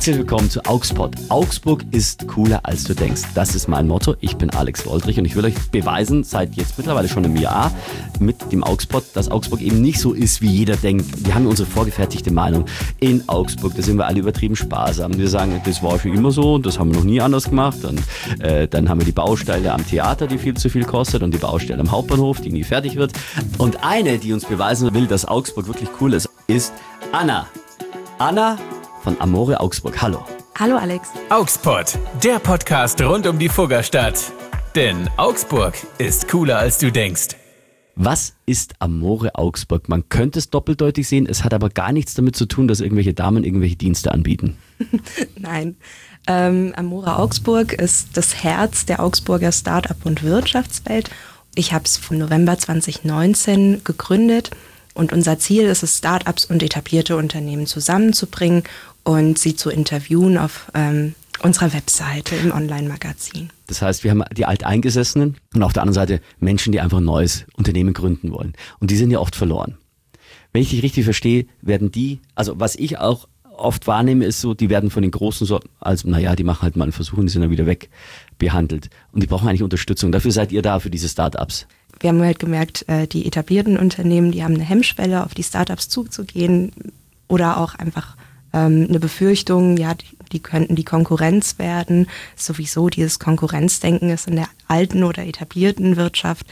Herzlich willkommen zu Augsburg. Augsburg ist cooler, als du denkst. Das ist mein Motto. Ich bin Alex Woldrich und ich will euch beweisen, seit jetzt mittlerweile schon einem Jahr mit dem Augsburg, dass Augsburg eben nicht so ist, wie jeder denkt. Wir haben unsere vorgefertigte Meinung. In Augsburg, da sind wir alle übertrieben sparsam. Wir sagen, das war schon immer so und das haben wir noch nie anders gemacht. Und dann haben wir die Baustelle am Theater, die viel zu viel kostet, und die Baustelle am Hauptbahnhof, die nie fertig wird. Und eine, die uns beweisen will, dass Augsburg wirklich cool ist Anna. Anna von Amore Augsburg. Hallo. Hallo Alex. Augsburg, der Podcast rund um die Fuggerstadt. Denn Augsburg ist cooler, als du denkst. Was ist Amore Augsburg? Man könnte es doppeldeutig sehen, es hat aber gar nichts damit zu tun, dass irgendwelche Damen irgendwelche Dienste anbieten. Nein, Amore Augsburg ist das Herz der Augsburger Start-up- und Wirtschaftswelt. Ich habe es vom November 2019 gegründet. Und unser Ziel ist es, Start-ups und etablierte Unternehmen zusammenzubringen und sie zu interviewen auf unserer Webseite im Online-Magazin. Das heißt, wir haben die Alteingesessenen und auf der anderen Seite Menschen, die einfach ein neues Unternehmen gründen wollen. Und die sind ja oft verloren. Wenn ich dich richtig verstehe, werden die, also was ich auch oft wahrnehme, ist so, die werden von den Großen so, also naja, die machen halt mal einen Versuch und die sind dann wieder weg behandelt. Und die brauchen eigentlich Unterstützung. Dafür seid ihr da, für diese Start-ups. Wir haben halt gemerkt, die etablierten Unternehmen, die haben eine Hemmschwelle, auf die Startups zuzugehen oder auch einfach eine Befürchtung, ja, die könnten die Konkurrenz werden. Sowieso dieses Konkurrenzdenken ist in der alten oder etablierten Wirtschaft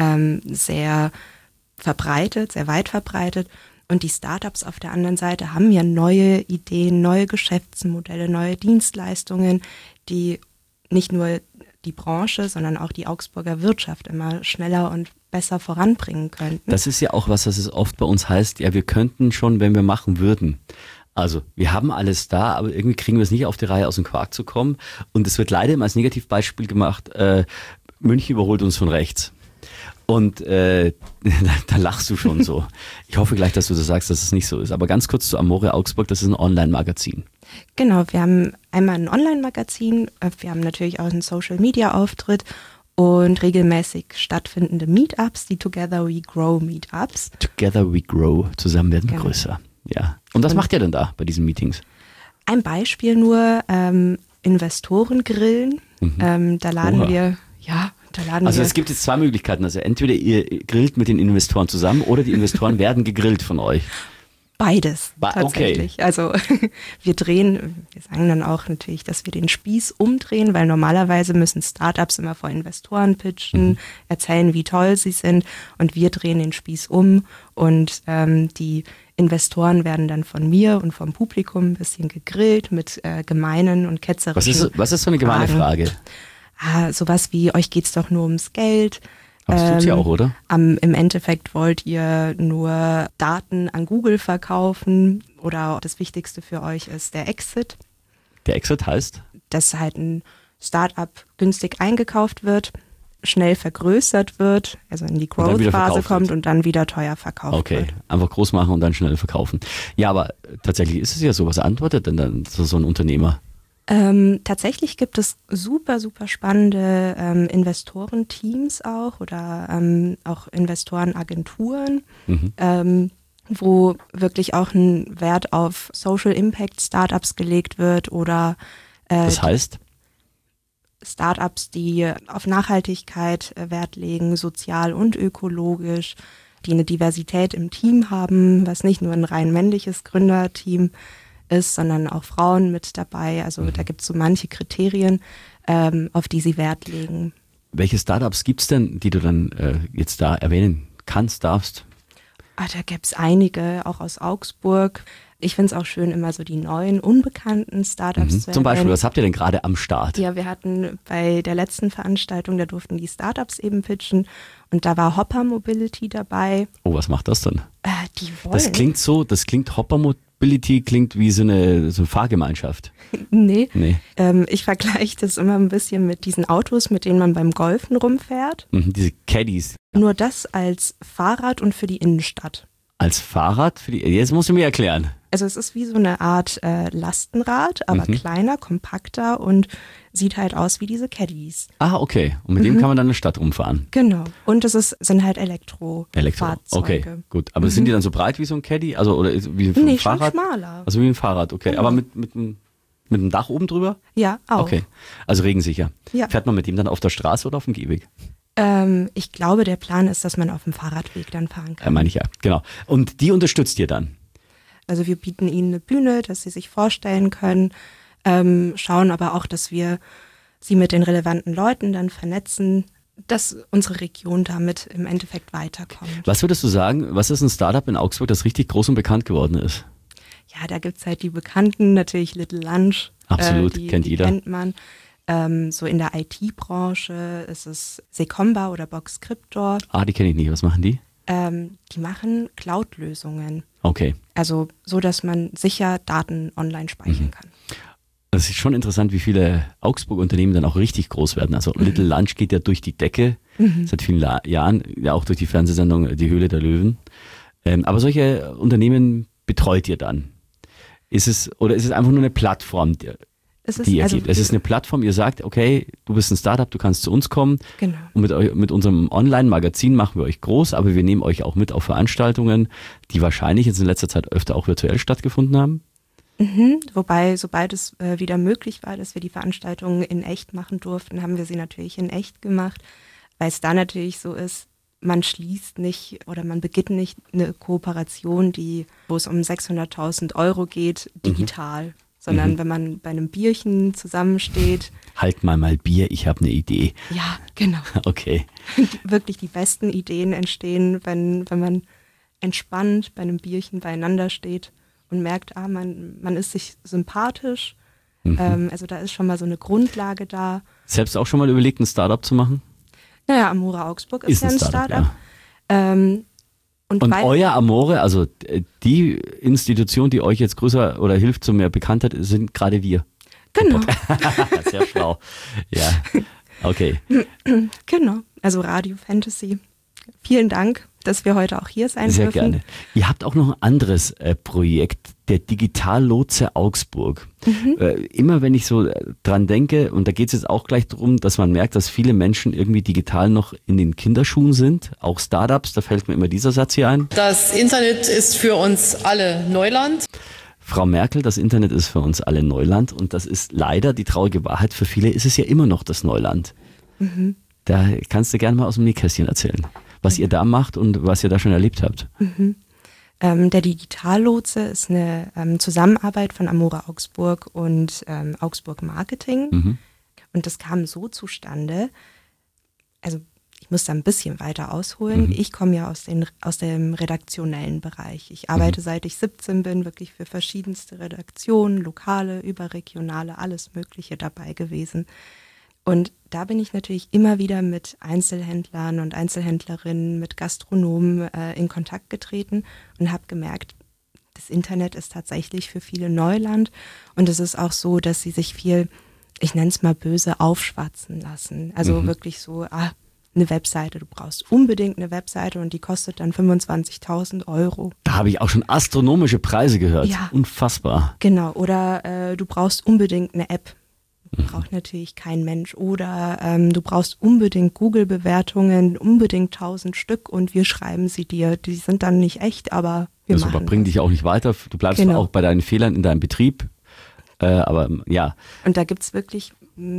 sehr verbreitet, sehr weit verbreitet. Und die Startups auf der anderen Seite haben ja neue Ideen, neue Geschäftsmodelle, neue Dienstleistungen, die nicht nur die Branche, sondern auch die Augsburger Wirtschaft immer schneller und besser voranbringen könnten. Das ist ja auch was es oft bei uns heißt, ja, wir könnten schon, wenn wir machen würden. Also wir haben alles da, aber irgendwie kriegen wir es nicht auf die Reihe, aus dem Quark zu kommen. Und es wird leider immer als Negativbeispiel gemacht, München überholt uns von rechts. Und da lachst du schon so. Ich hoffe gleich, dass du das sagst, dass es nicht so ist. Aber ganz kurz zu Amore Augsburg, das ist ein Online-Magazin. Genau, wir haben einmal ein Online-Magazin, wir haben natürlich auch einen Social-Media-Auftritt und regelmäßig stattfindende Meetups, die Together We Grow Meetups. Together We Grow, zusammen werden wir größer. Ja. Und was macht ihr denn da bei diesen Meetings? Ein Beispiel nur, Investorengrillen. Da laden wir, ja, also es gibt jetzt zwei Möglichkeiten. Also entweder ihr grillt mit den Investoren zusammen oder die Investoren werden gegrillt von euch. Beides tatsächlich. Okay. Also wir sagen dann auch natürlich, dass wir den Spieß umdrehen, weil normalerweise müssen Startups immer vor Investoren pitchen, erzählen, wie toll sie sind, und wir drehen den Spieß um und die Investoren werden dann von mir und vom Publikum ein bisschen gegrillt mit gemeinen und ketzerischen Was ist so eine gemeine Frage? Sowas wie, euch geht's doch nur ums Geld. Aber das tut's ja auch, oder? Im Endeffekt wollt ihr nur Daten an Google verkaufen oder das Wichtigste für euch ist der Exit. Der Exit heißt? Dass halt ein Startup günstig eingekauft wird, schnell vergrößert wird, also in die Growth-Phase kommt und dann wieder teuer verkauft wird. Okay, einfach groß machen und dann schnell verkaufen. Ja, aber tatsächlich ist es ja so. Was antwortet denn dann so ein Unternehmer? Tatsächlich gibt es super, super spannende Investorenteams auch oder auch Investorenagenturen, wo wirklich auch ein Wert auf Social Impact Startups gelegt wird oder das heißt? Startups, die auf Nachhaltigkeit Wert legen, sozial und ökologisch, die eine Diversität im Team haben, was nicht nur ein rein männliches Gründerteam ist, sondern auch Frauen mit dabei. Also da gibt es so manche Kriterien, auf die sie Wert legen. Welche Startups gibt es denn, die du dann jetzt da erwähnen kannst, darfst? Da gäbe es einige, auch aus Augsburg. Ich finde es auch schön, immer so die neuen, unbekannten Startups zu erwähnen. Zum Beispiel, was habt ihr denn gerade am Start? Ja, wir hatten bei der letzten Veranstaltung, da durften die Startups eben pitchen und da war Hopper Mobility dabei. Oh, was macht das denn? Die wollen. Das klingt Hopper Mobility klingt wie so eine Fahrgemeinschaft. Nee. Ich vergleiche das immer ein bisschen mit diesen Autos, mit denen man beim Golfen rumfährt. Diese Caddies. Nur das als Fahrrad und für die Innenstadt. Als Fahrrad? Jetzt musst du mir erklären. Also es ist wie so eine Art Lastenrad, aber kleiner, kompakter und sieht halt aus wie diese Caddies. Ah, okay. Und mit dem kann man dann eine Stadt rumfahren. Genau. Und sind halt Elektrofahrzeuge. Okay, gut. Aber sind die dann so breit wie so ein Caddy? Also oder wie ein Fahrrad? Schon schmaler. Also wie ein Fahrrad, okay. Genau. Aber mit einem Mit dem Dach oben drüber? Ja, auch. Okay, also regensicher. Ja. Fährt man mit dem dann auf der Straße oder auf dem Gehweg? Ich glaube, der Plan ist, dass man auf dem Fahrradweg dann fahren kann. Meine ich ja, genau. Und die unterstützt ihr dann? Also wir bieten ihnen eine Bühne, dass sie sich vorstellen können, schauen aber auch, dass wir sie mit den relevanten Leuten dann vernetzen, dass unsere Region damit im Endeffekt weiterkommt. Was würdest du sagen, was ist ein Startup in Augsburg, das richtig groß und bekannt geworden ist? Ja, da gibt's halt die Bekannten, natürlich Little Lunch. Absolut, kennt die jeder. Kennt man. So in der IT-Branche ist es Secomba oder Boxcryptor. Die kenne ich nicht. Was machen die? Die machen Cloud-Lösungen. Okay. Also so, dass man sicher Daten online speichern kann. Das ist schon interessant, wie viele Augsburg-Unternehmen dann auch richtig groß werden. Also Little Lunch geht ja durch die Decke seit vielen Jahren, ja auch durch die Fernsehsendung Die Höhle der Löwen. Aber solche Unternehmen betreut ihr dann? Ist es einfach nur eine Plattform, die ihr gibt? Es ist eine Plattform, ihr sagt, okay, du bist ein Startup, du kannst zu uns kommen. Genau. Und mit unserem Online-Magazin machen wir euch groß, aber wir nehmen euch auch mit auf Veranstaltungen, die wahrscheinlich jetzt in letzter Zeit öfter auch virtuell stattgefunden haben. Wobei, sobald es wieder möglich war, dass wir die Veranstaltungen in echt machen durften, haben wir sie natürlich in echt gemacht, weil es da natürlich so ist, man schließt nicht oder man beginnt nicht eine Kooperation, wo es um 600.000 € geht, digital, sondern wenn man bei einem Bierchen zusammensteht. Halt mal Bier, ich habe eine Idee. Ja, genau. Okay. Wirklich die besten Ideen entstehen, wenn man entspannt bei einem Bierchen beieinander steht und merkt, man ist sich sympathisch. Also da ist schon mal so eine Grundlage da. Selbst auch schon mal überlegt, ein Startup zu machen? Naja, Amore Augsburg ist ja ein Startup. Ja. Und euer Amore, also die Institution, die euch jetzt größer oder hilft zu mehr Bekanntheit, sind gerade wir. Genau. Sehr schlau. Ja, okay. Genau, also Radio Fantasy. Vielen Dank, dass wir heute auch hier sein dürfen. Sehr gerne. Ihr habt auch noch ein anderes Projekt, der Digitallotse Augsburg. Immer wenn ich so dran denke, und da geht es jetzt auch gleich darum, dass man merkt, dass viele Menschen irgendwie digital noch in den Kinderschuhen sind, auch Startups, da fällt mir immer dieser Satz hier ein. Das Internet ist für uns alle Neuland. Frau Merkel, das Internet ist für uns alle Neuland und das ist leider die traurige Wahrheit. Für viele ist es ja immer noch das Neuland. Da kannst du gerne mal aus dem Nähkästchen erzählen, was ihr da macht und was ihr da schon erlebt habt. Der Digitallotse ist eine Zusammenarbeit von Amore Augsburg und Augsburg Marketing. Und das kam so zustande, also ich muss da ein bisschen weiter ausholen. Ich komme ja aus dem redaktionellen Bereich. Ich arbeite seit ich 17 bin, wirklich für verschiedenste Redaktionen, lokale, überregionale, alles Mögliche dabei gewesen. Und da bin ich natürlich immer wieder mit Einzelhändlern und Einzelhändlerinnen, mit Gastronomen in Kontakt getreten und habe gemerkt, das Internet ist tatsächlich für viele Neuland. Und es ist auch so, dass sie sich viel, ich nenne es mal böse, aufschwatzen lassen. Also wirklich so, eine Webseite, du brauchst unbedingt eine Webseite und die kostet dann 25.000 €. Da habe ich auch schon astronomische Preise gehört. Ja. Unfassbar. Genau, oder du brauchst unbedingt eine App. Braucht natürlich kein Mensch. Oder du brauchst unbedingt Google-Bewertungen, unbedingt 1000 Stück und wir schreiben sie dir. Die sind dann nicht echt, aber wir machen das. Bringt dich auch nicht weiter. Du bleibst auch bei deinen Fehlern in deinem Betrieb. Aber ja. Und da gibt's wirklich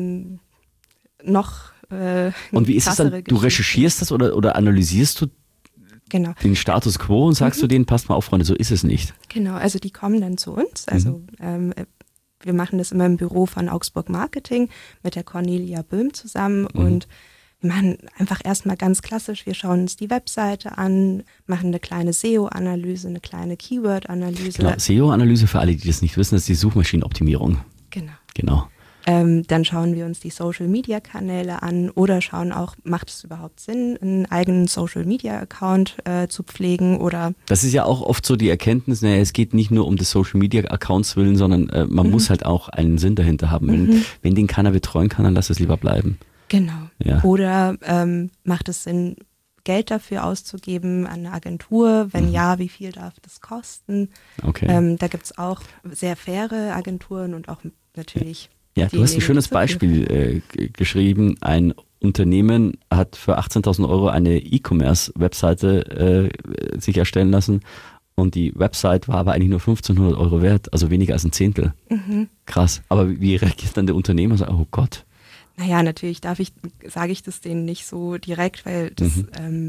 noch und wie ist es dann? Du recherchierst das oder analysierst du den Status quo und sagst du denen, passt mal auf, Freunde, so ist es nicht. Genau, also die kommen dann zu uns. Also wir machen das immer im Büro von Augsburg Marketing mit der Cornelia Böhm zusammen und wir machen einfach erstmal ganz klassisch, wir schauen uns die Webseite an, machen eine kleine SEO-Analyse, eine kleine Keyword-Analyse. Genau, SEO-Analyse für alle, die das nicht wissen, ist die Suchmaschinenoptimierung. Genau. Dann schauen wir uns die Social-Media-Kanäle an oder schauen auch, macht es überhaupt Sinn, einen eigenen Social-Media-Account zu pflegen oder... Das ist ja auch oft so die Erkenntnis, es geht nicht nur um des Social-Media-Accounts willen, sondern man muss halt auch einen Sinn dahinter haben. Wenn den keiner betreuen kann, dann lass es lieber bleiben. Genau. Ja. Oder macht es Sinn, Geld dafür auszugeben an eine Agentur? Wenn ja, wie viel darf das kosten? Okay. Da gibt es auch sehr faire Agenturen und auch natürlich... Ja, du hast ein schönes Beispiel geschrieben. Ein Unternehmen hat für 18.000 € eine E-Commerce-Webseite sich erstellen lassen und die Website war aber eigentlich nur 1.500 Euro wert, also weniger als ein Zehntel. Krass. Aber wie reagiert dann der Unternehmer? So, oh Gott. Naja, natürlich sage ich das denen nicht so direkt, weil das,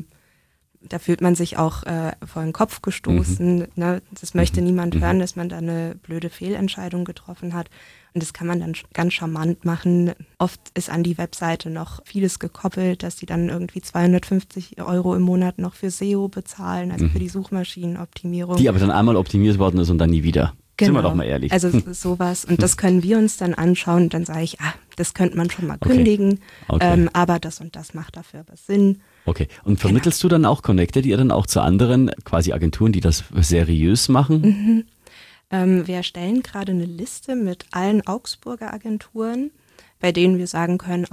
da fühlt man sich auch vor den Kopf gestoßen. Ne? Das möchte niemand hören, dass man da eine blöde Fehlentscheidung getroffen hat. Und das kann man dann ganz charmant machen. Oft ist an die Webseite noch vieles gekoppelt, dass die dann irgendwie 250 Euro im Monat noch für SEO bezahlen, also für die Suchmaschinenoptimierung. Die aber dann einmal optimiert worden ist und dann nie wieder. Genau. Sind wir doch mal ehrlich. Also sowas. Und das können wir uns dann anschauen. Und dann sage ich, das könnte man schon mal kündigen. Okay. Aber das und das macht dafür was Sinn. Okay. Und vermittelst du dann auch, connectet ihr dann auch zu anderen quasi Agenturen, die das seriös machen? Wir erstellen gerade eine Liste mit allen Augsburger Agenturen, bei denen wir sagen können,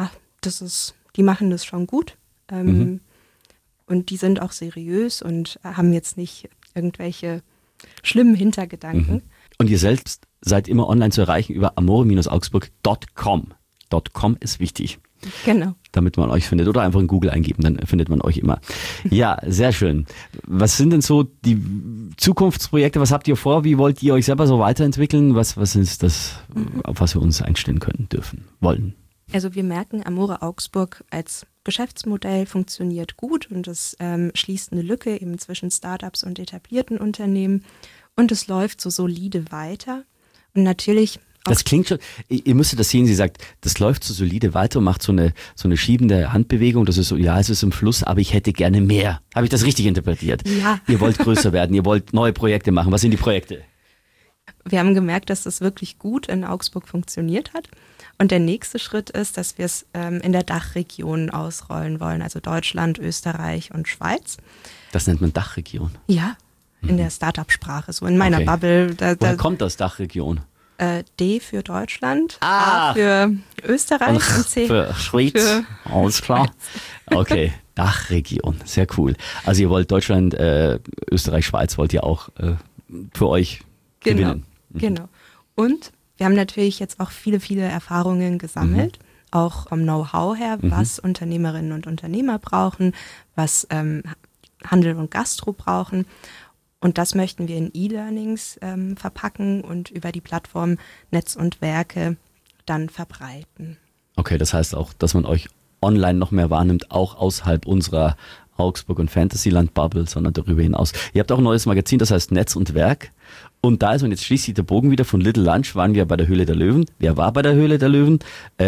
die machen das schon gut. Und die sind auch seriös und haben jetzt nicht irgendwelche schlimmen Hintergedanken. Und ihr selbst seid immer online zu erreichen über amore-augsburg.com. .com ist wichtig. Genau. Damit man euch findet. Oder einfach in Google eingeben, dann findet man euch immer. Ja, sehr schön. Was sind denn so die Zukunftsprojekte? Was habt ihr vor? Wie wollt ihr euch selber so weiterentwickeln? Was ist das, auf was wir uns einstellen können, dürfen, wollen? Also wir merken, Amore Augsburg als Geschäftsmodell funktioniert gut und es schließt eine Lücke eben zwischen Startups und etablierten Unternehmen und es läuft so solide weiter. Und natürlich das klingt schon, ihr müsstet das sehen, sie sagt, das läuft so solide weiter und macht so eine schiebende Handbewegung, das ist so, ja, es ist im Fluss, aber ich hätte gerne mehr. Habe ich das richtig interpretiert? Ja. Ihr wollt größer werden, ihr wollt neue Projekte machen. Was sind die Projekte? Wir haben gemerkt, dass das wirklich gut in Augsburg funktioniert hat. Und der nächste Schritt ist, dass wir es in der Dachregion ausrollen wollen, also Deutschland, Österreich und Schweiz. Das nennt man Dachregion? Ja, in der Startup-Sprache, so in meiner Bubble. Woher kommt das, Dachregion? D für Deutschland, A für Österreich und C für Schweiz. Alles klar. Okay, Dachregion, sehr cool. Also ihr wollt Deutschland, Österreich, Schweiz wollt ihr auch für euch gewinnen. Genau. Und wir haben natürlich jetzt auch viele, viele Erfahrungen gesammelt, auch vom Know-how her, was Unternehmerinnen und Unternehmer brauchen, was Handel und Gastro brauchen. Und das möchten wir in E-Learnings verpacken und über die Plattform Netz und Werke dann verbreiten. Okay, das heißt auch, dass man euch online noch mehr wahrnimmt, auch außerhalb unserer Augsburg- und Fantasyland-Bubble, sondern darüber hinaus. Ihr habt auch ein neues Magazin, das heißt Netz und Werk. Und da ist, und jetzt schließt sich der Bogen wieder, von Little Lunch waren wir bei der Höhle der Löwen. Wer war bei der Höhle der Löwen?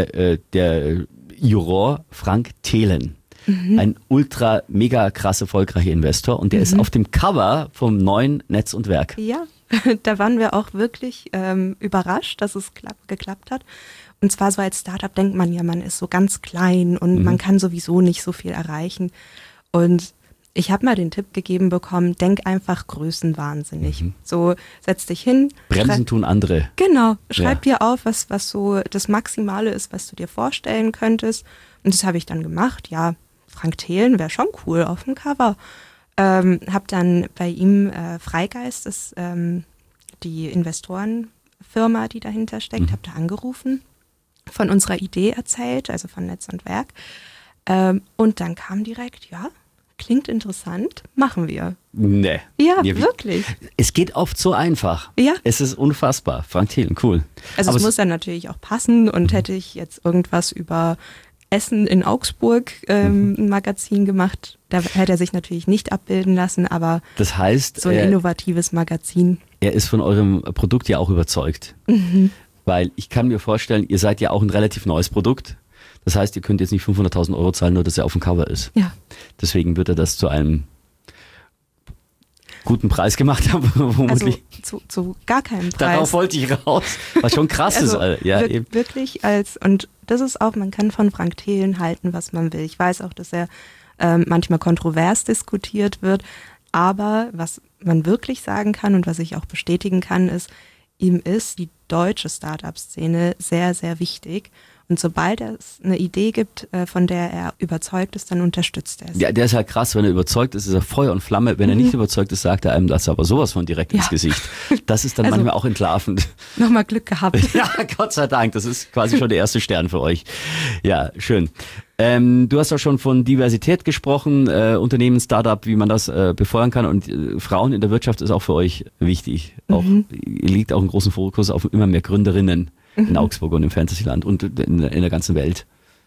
Der Juror Frank Thelen. Ein ultra, mega krass erfolgreicher Investor und der ist auf dem Cover vom neuen Netz und Werk. Ja, da waren wir auch wirklich überrascht, dass es geklappt hat. Und zwar so als Startup denkt man ja, man ist so ganz klein und man kann sowieso nicht so viel erreichen. Und ich habe mal den Tipp gegeben bekommen, denk einfach größenwahnsinnig. So, setz dich hin. Bremsen tun andere. Genau, schreib dir auf, was so das Maximale ist, was du dir vorstellen könntest. Und das habe ich dann gemacht, ja. Frank Thelen wäre schon cool auf dem Cover. Hab dann bei ihm Freigeist, ist die Investorenfirma, die dahinter steckt, habe da angerufen, von unserer Idee erzählt, also von Netz und Werk. Und dann kam direkt, ja, klingt interessant, machen wir. Nee. Ja, wirklich. Es geht oft so einfach. Ja. Es ist unfassbar. Frank Thelen, cool. Also aber es muss dann natürlich auch passen und hätte ich jetzt irgendwas über Essen in Augsburg ein Magazin gemacht. Da hätte er sich natürlich nicht abbilden lassen, aber das heißt, so ein innovatives Magazin. Er ist von eurem Produkt ja auch überzeugt. Weil ich kann mir vorstellen, ihr seid ja auch ein relativ neues Produkt. Das heißt, ihr könnt jetzt nicht 500.000 Euro zahlen, nur dass er auf dem Cover ist. Ja. Deswegen wird er das zu einem guten Preis gemacht haben, vermutlich. Also zu gar keinem Preis. Darauf wollte ich raus. Was schon krass ist. Ja, eben. Wirklich und das ist auch, man kann von Frank Thelen halten, was man will. Ich weiß auch, dass er manchmal kontrovers diskutiert wird, aber was man wirklich sagen kann und was ich auch bestätigen kann, ist, ihm ist die deutsche Startup-Szene sehr, sehr wichtig Und sobald es eine Idee gibt, von der er überzeugt ist, dann unterstützt er es. Ja, der ist halt krass, wenn er überzeugt ist, ist er Feuer und Flamme. Wenn er nicht überzeugt ist, sagt er einem das aber sowas von direkt ins Gesicht. Das ist dann Also, manchmal auch entlarvend. Nochmal Glück gehabt. Ja, Gott sei Dank, das ist quasi schon der erste Stern für euch. Ja, schön. Du hast auch schon von Diversität gesprochen, Unternehmen, Startup, wie man das befeuern kann, und Frauen in der Wirtschaft ist auch für euch wichtig. Auch, liegt auch einen großen Fokus auf immer mehr Gründerinnen in Augsburg und im Fantasyland und in der ganzen Welt.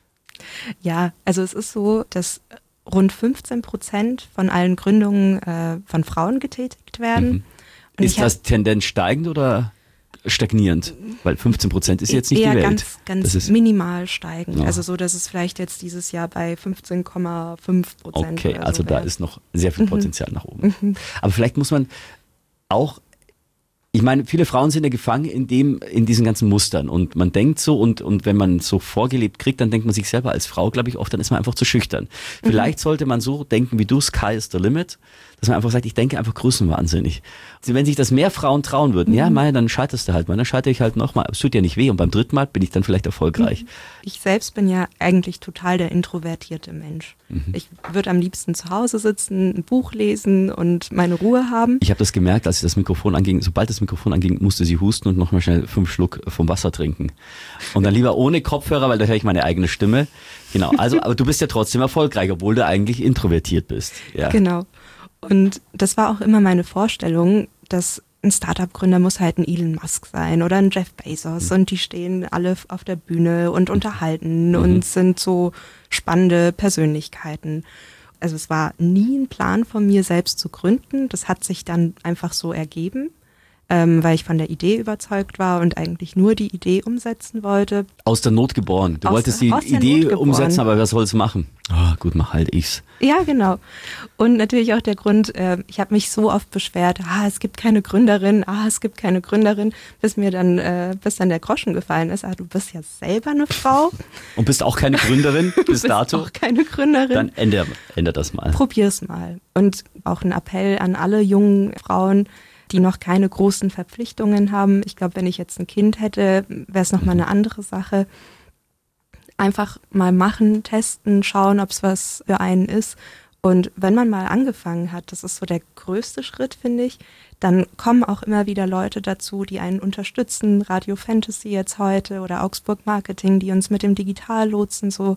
Ja, also es ist so, dass rund 15% von allen Gründungen von Frauen getätigt werden. Und ist das Tendenz steigend oder stagnierend? Weil 15% ist jetzt nicht eher die Welt. ganz, ganz das ist minimal steigend. Ja. Also so, dass es vielleicht jetzt dieses Jahr bei 15,5%. Okay, oder also so da wäre. ist noch sehr viel Potenzial nach oben. Aber vielleicht muss man auch, ich meine, viele Frauen sind ja gefangen in diesen ganzen Mustern und man denkt so und wenn man so vorgelebt kriegt, dann denkt man sich selber als Frau, glaube ich, oft, dann ist man einfach zu schüchtern. Vielleicht sollte man so denken wie du, Sky is the limit, dass man einfach sagt, ich denke einfach größenwahnsinnig. Wenn sich das mehr Frauen trauen würden, ja, Maya, dann scheiterst du halt mal, dann scheitere ich halt nochmal, es tut ja nicht weh und beim dritten Mal bin ich dann vielleicht erfolgreich. Ich selbst bin ja eigentlich total der introvertierte Mensch. Ich würde am liebsten zu Hause sitzen, ein Buch lesen und meine Ruhe haben. Ich habe das gemerkt, als das Mikrofon anging, sobald das Mikrofon anging, musste sie husten und nochmal schnell 5 Schluck vom Wasser trinken. Und dann lieber ohne Kopfhörer, weil da höre ich meine eigene Stimme. Genau, also, aber du bist ja trotzdem erfolgreich, obwohl du eigentlich introvertiert bist. Ja. Genau. Und das war auch immer meine Vorstellung, dass ein Startup-Gründer muss halt ein Elon Musk sein oder ein Jeff Bezos und die stehen alle auf der Bühne und unterhalten und sind so spannende Persönlichkeiten. Also es war nie ein Plan von mir, selbst zu gründen. Das hat sich dann einfach so ergeben, weil ich von der Idee überzeugt war und eigentlich nur die Idee umsetzen wollte. Aus der Not geboren. Du wolltest die aus der Idee Not geboren. umsetzen, aber wer soll es machen? Ah, gut, mach halt ich's. Ja, genau. Und natürlich auch der Grund, ich habe mich so oft beschwert, es gibt keine Gründerin, es gibt keine Gründerin, bis dann der Groschen gefallen ist. Du bist ja selber eine Frau. Und bist auch keine Gründerin bis Du bist dato? auch keine Gründerin. Dann änder das mal. Probier's mal. Und auch ein Appell an alle jungen Frauen, die noch keine großen Verpflichtungen haben. Ich glaube, wenn ich jetzt ein Kind hätte, wäre es nochmal eine andere Sache. Einfach mal machen, testen, schauen, ob es was für einen ist. Und wenn man mal angefangen hat, das ist so der größte Schritt, finde ich, dann kommen auch immer wieder Leute dazu, die einen unterstützen. Radio Fantasy jetzt heute oder Augsburg Marketing, die uns mit dem Digitallotsen so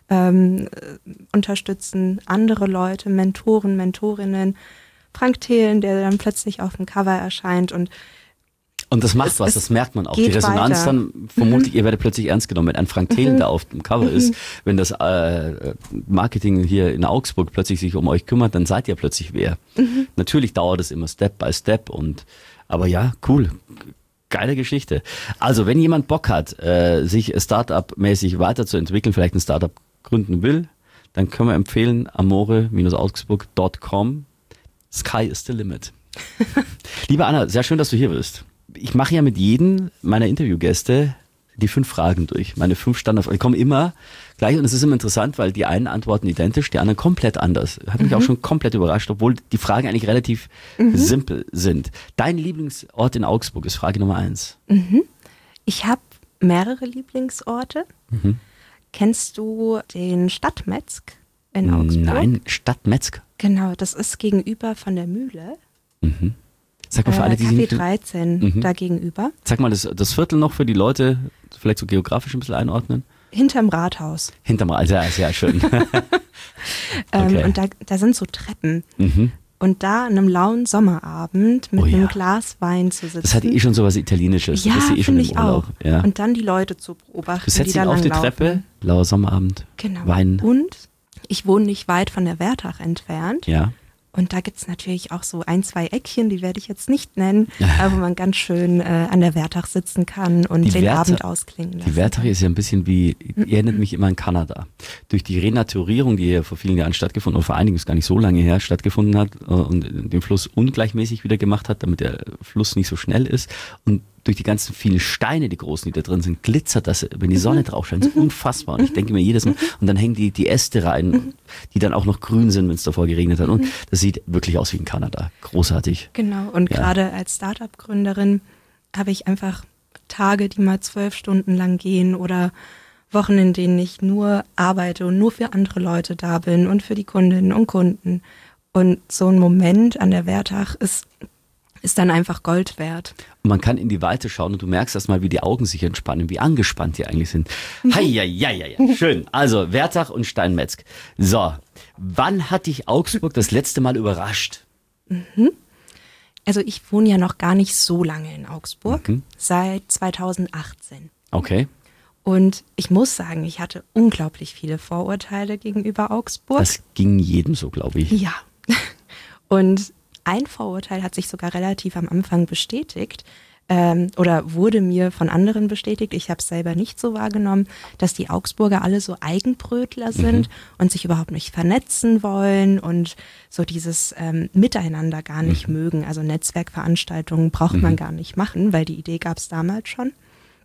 unterstützen. Andere Leute, Mentoren, Mentorinnen, Frank Thelen, der dann plötzlich auf dem Cover erscheint und das macht was, das merkt man auch. Die geht Resonanz weiter. dann, vermutlich, ihr werdet plötzlich ernst genommen, wenn ein Frank Thelen da auf dem Cover ist, wenn das Marketing hier in Augsburg plötzlich sich um euch kümmert, dann seid ihr plötzlich wer. Natürlich dauert es immer Step by Step aber ja, cool. Geile Geschichte. Also, wenn jemand Bock hat, sich Startup-mäßig weiterzuentwickeln, vielleicht ein Startup gründen will, dann können wir empfehlen, amore-augsburg.com. Sky is the limit. Liebe Anna, sehr schön, dass du hier bist. Ich mache ja mit jedem meiner Interviewgäste die 5 Fragen durch. Meine 5 Standardfragen. Die kommen immer gleich und es ist immer interessant, weil die einen antworten identisch, die anderen komplett anders. Hat mich auch schon komplett überrascht, obwohl die Fragen eigentlich relativ simpel sind. Dein Lieblingsort in Augsburg ist Frage Nummer 1. ich habe mehrere Lieblingsorte. Kennst du den Stadtmetzg in Augsburg? Nein, Stadtmetzg. Genau, das ist gegenüber von der Mühle. Sag mal für alle, die Café nicht... 13 da gegenüber. Sag mal das Viertel noch für die Leute, vielleicht so geografisch ein bisschen einordnen. Hinterm Rathaus. Hinterm Rathaus, ja, sehr schön. Okay. Und da sind so Treppen. Und da an einem lauen Sommerabend mit einem Glas Wein zu sitzen. Das hatte ich schon so was Italienisches. Ja, das finde ich auch. Ja. Und dann die Leute zu beobachten, Du setzt die dich da auf die langlaufen. Treppe, lauer Sommerabend, Genau. Wein. Und ich wohne nicht weit von der Wertach entfernt. Ja. Und da gibt's natürlich auch so 1, 2 Eckchen, die werde ich jetzt nicht nennen, wo man ganz schön an der Wertach sitzen kann und den Abend ausklingen lassen. Die Wertach ist ja ein bisschen wie, erinnert mich immer an Kanada. Durch die Renaturierung, die hier vor vielen Jahren stattgefunden, oder vor einigen ist gar nicht so lange her, stattgefunden hat und den Fluss ungleichmäßig wieder gemacht hat, damit der Fluss nicht so schnell ist und durch die ganzen vielen Steine, die großen, die da drin sind, glitzert das, wenn die Sonne drauf scheint, ist unfassbar. Und ich denke mir jedes Mal, und dann hängen die Äste rein, die dann auch noch grün sind, wenn es davor geregnet hat. Und das sieht wirklich aus wie in Kanada. Großartig. Genau, und gerade als Startup-Gründerin habe ich einfach Tage, die mal 12 Stunden lang gehen oder Wochen, in denen ich nur arbeite und nur für andere Leute da bin und für die Kundinnen und Kunden. Und so ein Moment an der Wertach ist dann einfach Gold wert. Man kann in die Weite schauen und du merkst erst mal, wie die Augen sich entspannen, wie angespannt die eigentlich sind. Heieieiei. Schön. Also Wertach und Steinmetzg. So, wann hat dich Augsburg das letzte Mal überrascht? Also ich wohne ja noch gar nicht so lange in Augsburg, seit 2018. Okay. Und ich muss sagen, ich hatte unglaublich viele Vorurteile gegenüber Augsburg. Das ging jedem so, glaube ich. Ja. Und ein Vorurteil hat sich sogar relativ am Anfang bestätigt oder wurde mir von anderen bestätigt. Ich habe es selber nicht so wahrgenommen, dass die Augsburger alle so Eigenbrötler sind und sich überhaupt nicht vernetzen wollen und so dieses Miteinander gar nicht mögen. Also Netzwerkveranstaltungen braucht man gar nicht machen, weil die Idee gab es damals schon.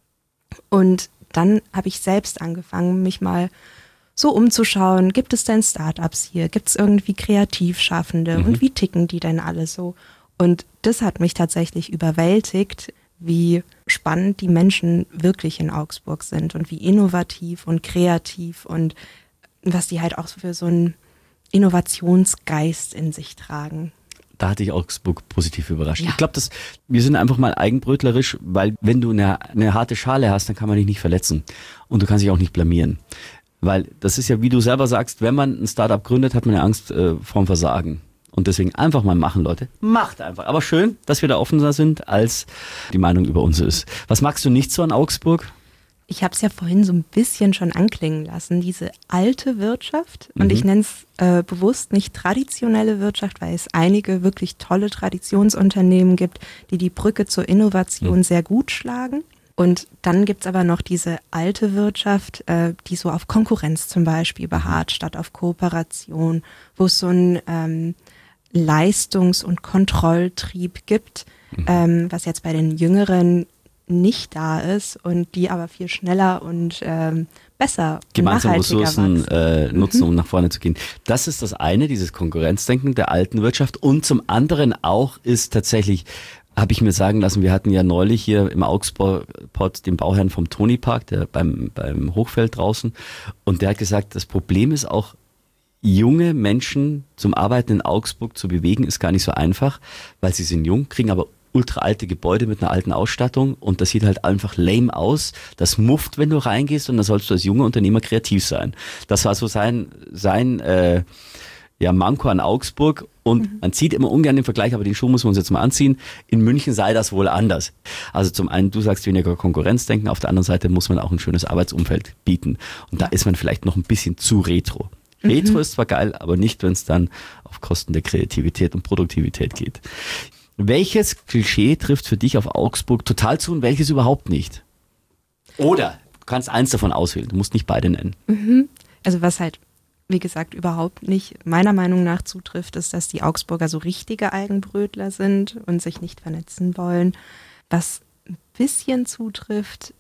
Und dann habe ich selbst angefangen, mich mal so umzuschauen, gibt es denn Startups hier, gibt es irgendwie Kreativschaffende und wie ticken die denn alle so? Und das hat mich tatsächlich überwältigt, wie spannend die Menschen wirklich in Augsburg sind und wie innovativ und kreativ und was die halt auch für so einen Innovationsgeist in sich tragen. Da hatte ich Augsburg positiv überrascht. Ja. Ich glaube, wir sind einfach mal eigenbrötlerisch, weil wenn du eine harte Schale hast, dann kann man dich nicht verletzen und du kannst dich auch nicht blamieren. Weil das ist ja, wie du selber sagst, wenn man ein Startup gründet, hat man ja Angst vorm Versagen. Und deswegen einfach mal machen, Leute. Macht einfach. Aber schön, dass wir da offener sind, als die Meinung über uns ist. Was magst du nicht so an Augsburg? Ich habe es ja vorhin so ein bisschen schon anklingen lassen, diese alte Wirtschaft. Und ich nenne es bewusst nicht traditionelle Wirtschaft, weil es einige wirklich tolle Traditionsunternehmen gibt, die die Brücke zur Innovation sehr gut schlagen. Und dann gibt's aber noch diese alte Wirtschaft, die so auf Konkurrenz zum Beispiel beharrt, statt auf Kooperation, wo es so ein Leistungs- und Kontrolltrieb gibt, was jetzt bei den Jüngeren nicht da ist und die aber viel schneller und besser gemeinsam Ressourcen nutzen, um nach vorne zu gehen. Das ist das eine, dieses Konkurrenzdenken der alten Wirtschaft. Und zum anderen auch ist tatsächlich, habe ich mir sagen lassen, wir hatten ja neulich hier im Augsburg-Pod den Bauherrn vom Toni Park, der beim Hochfeld draußen, und der hat gesagt, das Problem ist auch, junge Menschen zum Arbeiten in Augsburg zu bewegen, ist gar nicht so einfach, weil sie sind jung, kriegen aber ultra alte Gebäude mit einer alten Ausstattung und das sieht halt einfach lame aus. Das mufft, wenn du reingehst, und dann sollst du als junger Unternehmer kreativ sein. Das war so sein Manko an Augsburg, und man zieht immer ungern den Vergleich, aber den Schuh muss man uns jetzt mal anziehen. In München sei das wohl anders. Also zum einen, du sagst weniger Konkurrenzdenken, auf der anderen Seite muss man auch ein schönes Arbeitsumfeld bieten. Und da ist man vielleicht noch ein bisschen zu retro. Retro ist zwar geil, aber nicht, wenn es dann auf Kosten der Kreativität und Produktivität geht. Welches Klischee trifft für dich auf Augsburg total zu und welches überhaupt nicht? Oder du kannst eins davon auswählen, du musst nicht beide nennen. Also was halt, wie gesagt, überhaupt nicht meiner Meinung nach zutrifft, ist, dass die Augsburger so richtige Eigenbrötler sind und sich nicht vernetzen wollen. Was ein bisschen zutrifft,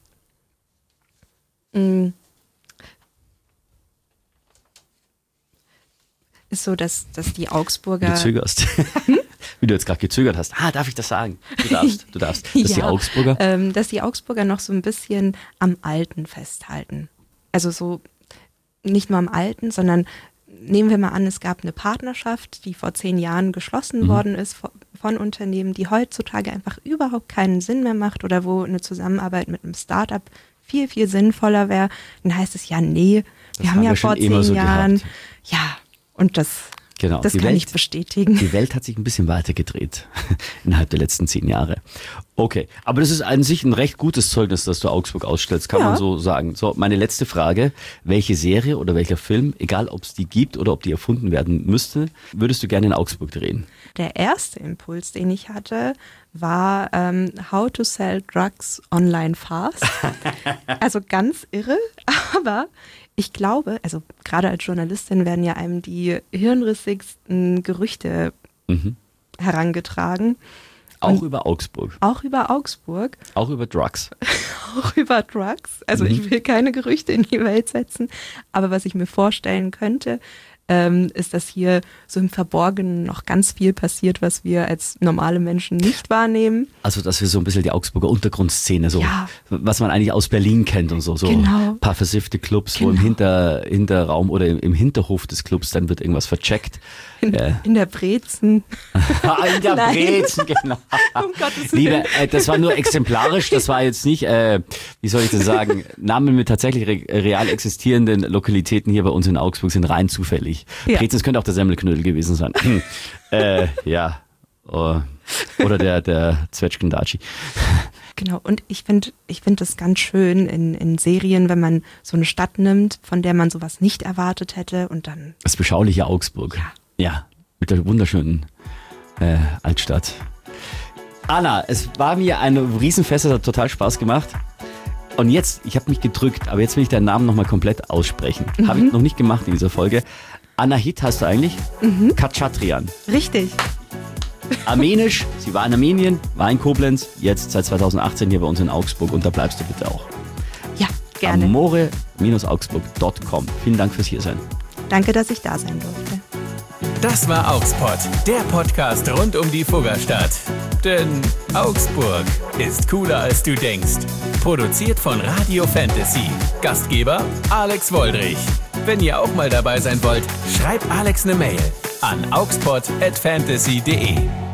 ist so, dass die Augsburger... Du zögerst. Wie du jetzt gerade gezögert hast. Darf ich das sagen? Du darfst. Dass die Augsburger noch so ein bisschen am Alten festhalten. Also so nicht nur am Alten, sondern nehmen wir mal an, es gab eine Partnerschaft, die vor 10 Jahren geschlossen worden ist von Unternehmen, die heutzutage einfach überhaupt keinen Sinn mehr macht oder wo eine Zusammenarbeit mit einem Startup viel, viel sinnvoller wäre. Dann heißt es ja, nee, wir haben ja vor 10 Jahren... Gehabt. Ja, und das kann ich bestätigen. Die Welt hat sich ein bisschen weiter gedreht innerhalb der letzten 10 Jahre. Okay, aber das ist an sich ein recht gutes Zeugnis, dass du Augsburg ausstellst, kann man so sagen. So, meine letzte Frage, welche Serie oder welcher Film, egal ob es die gibt oder ob die erfunden werden müsste, würdest du gerne in Augsburg drehen? Der erste Impuls, den ich hatte, war How to Sell Drugs Online Fast. Also ganz irre, aber ich glaube, also gerade als Journalistin werden ja einem die hirnrissigsten Gerüchte herangetragen. Auch über Augsburg. Auch über Augsburg. Auch über Drugs. Auch über Drugs. Also ich will keine Gerüchte in die Welt setzen. Aber was ich mir vorstellen könnte, ist, dass hier so im Verborgenen noch ganz viel passiert, was wir als normale Menschen nicht wahrnehmen. Also, dass wir so ein bisschen die Augsburger Untergrundszene, so was man eigentlich aus Berlin kennt und so ein paar versiffte Clubs, wo im Hinterraum oder im Hinterhof des Clubs dann wird irgendwas vercheckt. In der Brezen. In der Brezen, genau. Um Gottes Willen. Liebe, das war nur exemplarisch, das war jetzt nicht, wie soll ich denn sagen, Namen mit tatsächlich real existierenden Lokalitäten hier bei uns in Augsburg sind rein zufällig. Ja. Brezens könnte auch der Semmelknödel gewesen sein. Ja. Oder der Zwetschgendatschi. Genau, und ich finde das ganz schön in Serien, wenn man so eine Stadt nimmt, von der man sowas nicht erwartet hätte und dann... Das beschauliche Augsburg. Ja, mit der wunderschönen Altstadt. Anna, es war mir ein Riesenfest, es hat total Spaß gemacht. Und jetzt, ich habe mich gedrückt, aber jetzt will ich deinen Namen nochmal komplett aussprechen. Habe ich noch nicht gemacht in dieser Folge. Anahit heißt du eigentlich? Khachatrian. Richtig. Armenisch, sie war in Armenien, war in Koblenz, jetzt seit 2018 hier bei uns in Augsburg und da bleibst du bitte auch. Ja, gerne. amore-augsburg.com. Vielen Dank fürs Hiersein. Danke, dass ich da sein durfte. Das war Augsburg, der Podcast rund um die Fuggerstadt. Denn Augsburg ist cooler als du denkst. Produziert von Radio Fantasy. Gastgeber Alex Woldrich. Wenn ihr auch mal dabei sein wollt, schreibt Alex eine Mail an augspod@fantasy.de.